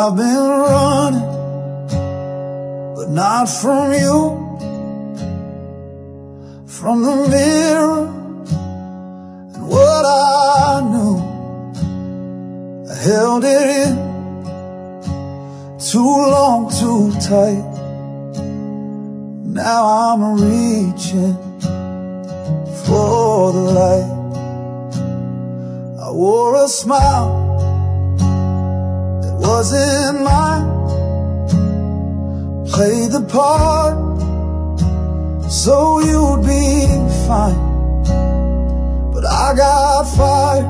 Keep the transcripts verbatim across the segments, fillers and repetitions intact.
I've been running, but not from you, from the mirror and what I knew. I held it in too long, too tight. Now I'm reaching for the light. I wore a smile that wasn't mine, played the part so you'd be fine. But I got fire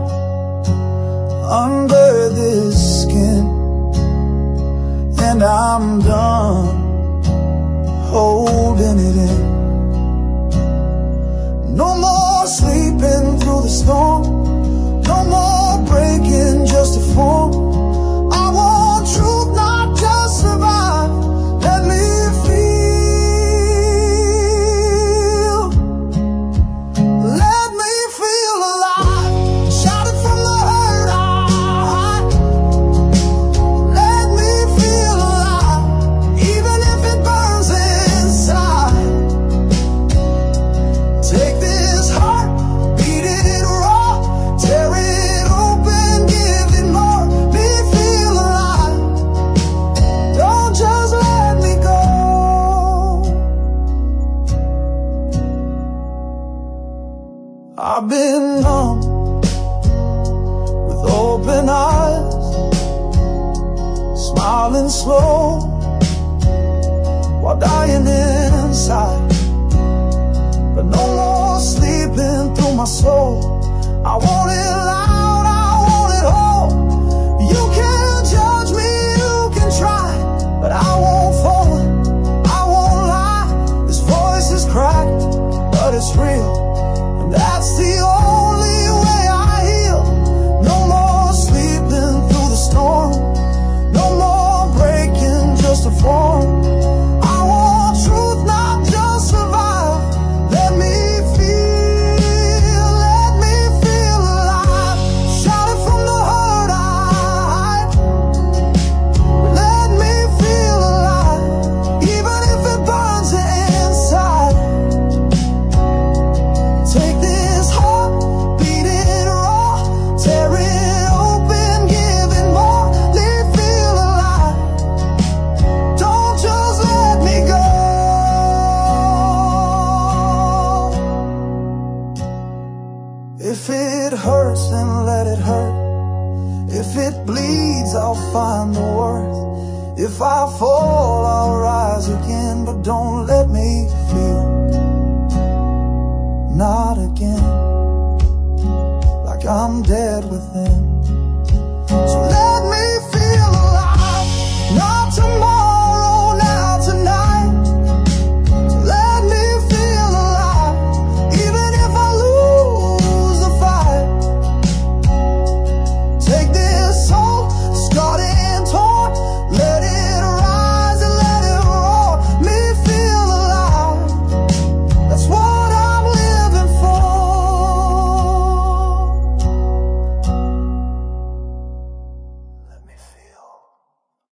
under this skin, and I'm done holding it in. No more sleeping through the storm, no more breaking just to form. I want truth, not just survive. Let me feel, let me feel alive. Shout it from the hurt I hide. Let me feel alive, even if it burns inside. Take this heart, beat it raw, tear it open, give it more. Me feel alive, don't just let me go. I've been numb with open eyes, smiling slow while dying inside. But no more sleeping through my soul. I want it loud, I want it whole. You can judge me, you can try, but I won't fall, I won't lie. This voice is cracked, but it's real, and that's the only way I heal. No more sleeping through the storm, no more breaking just to form. I want truth, not just survive. Let me feel, let me feel alive. Shout it from the hurt I hide. Let me feel alive, even if it burns inside. Take this heart, beat it raw, tear it open, give it more. Let me feel alive, don't just let me go. If it hurts, then let it hurt. If it bleeds, I'll find the worth. If I fall, I'll rise again. But don't let me feel, not again, like I'm dead within.